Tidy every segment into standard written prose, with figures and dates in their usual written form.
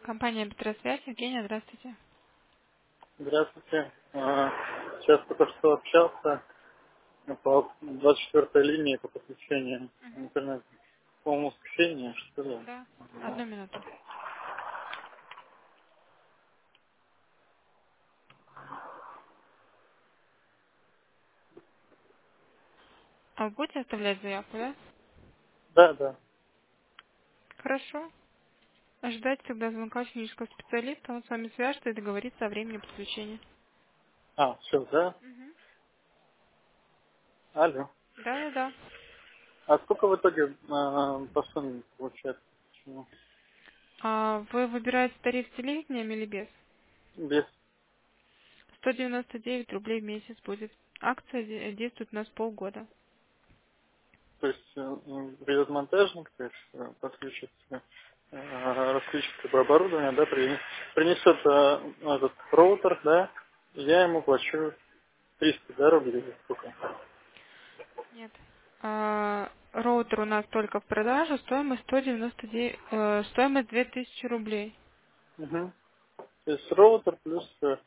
Компания Петросвязь. Евгения, здравствуйте. Здравствуйте. Сейчас только что общался по 24-й линии по подключению интернета. По-моему, воскресенье, что ли. Да. Одну минуту. А вы будете оставлять заявку, да? Да, да. Хорошо. Ожидайте тогда звонка технического специалиста. Он с вами свяжется и договорится о времени подключения. Все, да? Мгм. Алло. Да. А сколько в итоге по сумме получается? Почему? А вы выбираете тариф с телевидением или без? Без, 199 рублей в месяц будет. Акция действует у нас полгода. то есть придет монтажник, то есть подключит, расключит как бы оборудование, да, принесет этот роутер, да, и я ему плачу 300, да, рублей, или сколько? Нет. Роутер у нас только в продаже. Стоимость 199, стоимость 2000 рублей. Мгм. То есть роутер плюс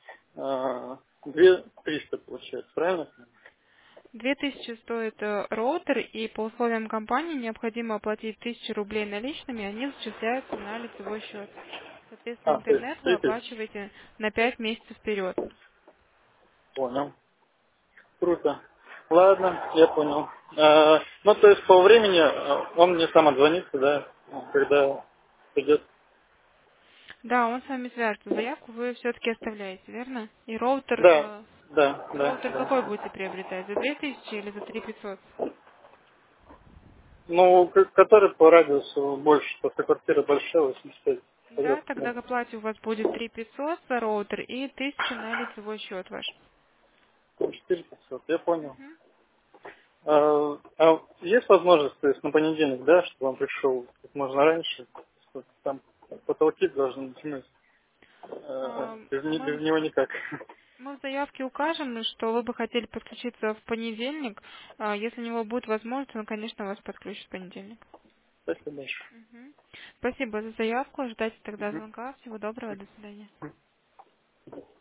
2300 получается, правильно? 2000 стоит роутер, и по условиям компании необходимо оплатить 1000 рублей наличными, они зачисляются на лицевой счет. Соответственно, То есть интернет вы 3000. оплачиваете на 5 месяцев вперед. Понял. Круто. Ладно, я понял. Ну, то есть по времени он мне сам отзвонится, да, когда придет. Да, он с вами свяжется. Заявку вы все-таки оставляете, верно? И роутер, Да, да, да, роутер какой да. будете приобретать? За 2000 или за 3500? Ну, который по радиусу больше, просто квартира большая, 85 Да, квадратных тогда к метров. оплате у вас будет 3500 за роутер и 1000 на лицевой счет ваш. 4500, я понял. Мгм. Есть возможность, то есть на понедельник, да, чтобы он пришел как можно раньше, что там потолки должны тянуть, без Мы него никак. Мы в заявке укажем, что вы бы хотели подключиться в понедельник. Если у него будет возможность, он, конечно, вас подключит в понедельник. Спасибо большое. Мгм. Спасибо за заявку. Ждайте тогда Мгм. звонка. Всего доброго. До свидания.